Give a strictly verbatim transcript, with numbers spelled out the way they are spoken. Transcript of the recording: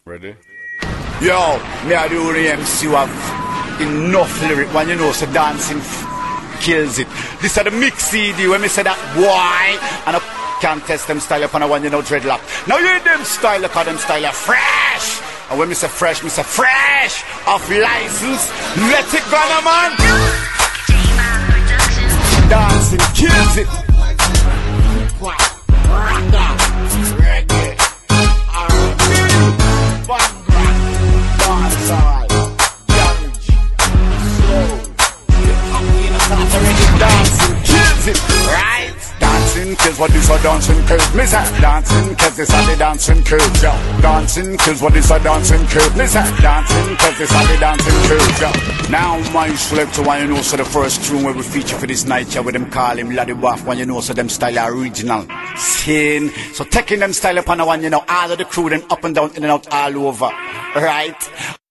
Ready? Yo, me are the only M C who have enough lyric when you know so dancing f- kills it. This are the mix C D when me say that boy and I can't test them style upon a one you know dreadlock. Now you hear them style cause them style are fresh. And when me say fresh, me say fresh off license. Let it go now man. Dancing kills it. Reggae. Dancing kills it, right? Dancing kills what is a dancing kills. Me say dancing kills this are the dancing kills, yo. Dancing kills what is a dancing kills. Me say dancing kills this are the dancing kills, yo. Now my select to one you know so the first tune where we feature for this night here with them call him Laddie Waff when you know so them style are original. Sin. So taking them style upon the one you know all of the crew them up and down in and out all over, right?